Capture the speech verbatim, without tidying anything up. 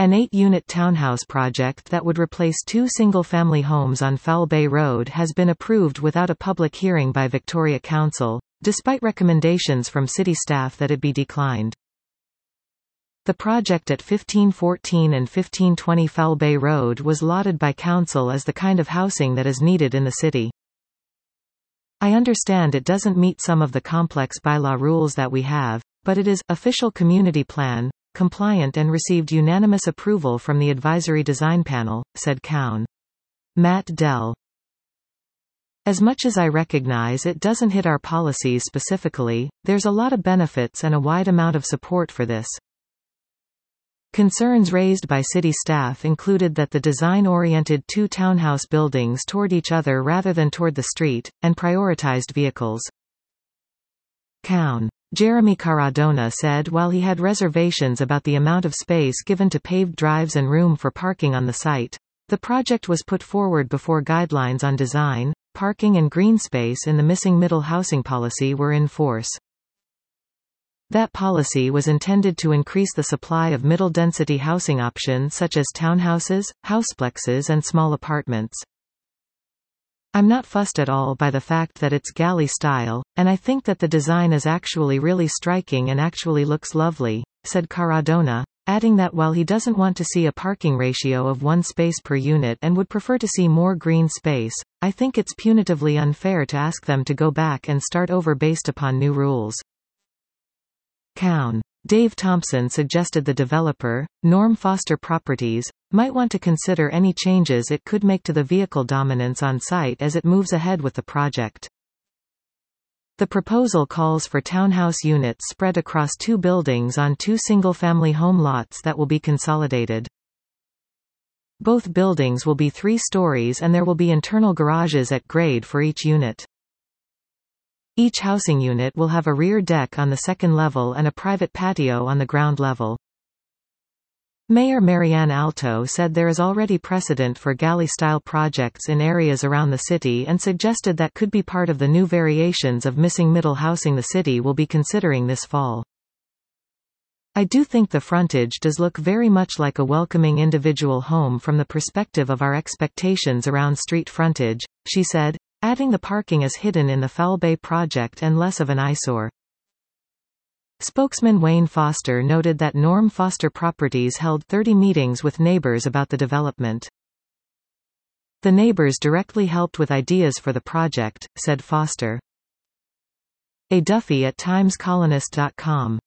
An eight-unit townhouse project that would replace two single-family homes on Foul Bay Road has been approved without a public hearing by Victoria Council, despite recommendations from city staff that it be declined. The project at fifteen fourteen and fifteen twenty Foul Bay Road was lauded by Council as the kind of housing that is needed in the city. I understand it doesn't meet some of the complex bylaw rules that we have, but it is official community plan, compliant and received unanimous approval from the advisory design panel, said Cowan. Matt Dell. As much as I recognize it doesn't hit our policies specifically, there's a lot of benefits and a wide amount of support for this. Concerns raised by city staff included that the design oriented two townhouse buildings toward each other rather than toward the street, and prioritized vehicles. Cowan. Jeremy Caradona said while he had reservations about the amount of space given to paved drives and room for parking on the site, the project was put forward before guidelines on design, parking and green space in the missing middle housing policy were in force. That policy was intended to increase the supply of middle-density housing options such as townhouses, houseplexes and small apartments. I'm not fussed at all by the fact that it's galley style, and I think that the design is actually really striking and actually looks lovely, said Caradona, adding that while he doesn't want to see a parking ratio of one space per unit and would prefer to see more green space, I think it's punitively unfair to ask them to go back and start over based upon new rules. Cowan. Dave Thompson suggested the developer, Norm Foster Properties, might want to consider any changes it could make to the vehicle dominance on site as it moves ahead with the project. The proposal calls for townhouse units spread across two buildings on two single-family home lots that will be consolidated. Both buildings will be three stories and there will be internal garages at grade for each unit. Each housing unit will have a rear deck on the second level and a private patio on the ground level. Mayor Marianne Alto said there is already precedent for galley-style projects in areas around the city and suggested that could be part of the new variations of missing middle housing the city will be considering this fall. I do think the frontage does look very much like a welcoming individual home from the perspective of our expectations around street frontage, she said, adding the parking is hidden in the Foul Bay project and less of an eyesore. Spokesman Wayne Foster noted that Norm Foster Properties held thirty meetings with neighbors about the development. The neighbors directly helped with ideas for the project, said Foster. A Duffy at times colonist dot com.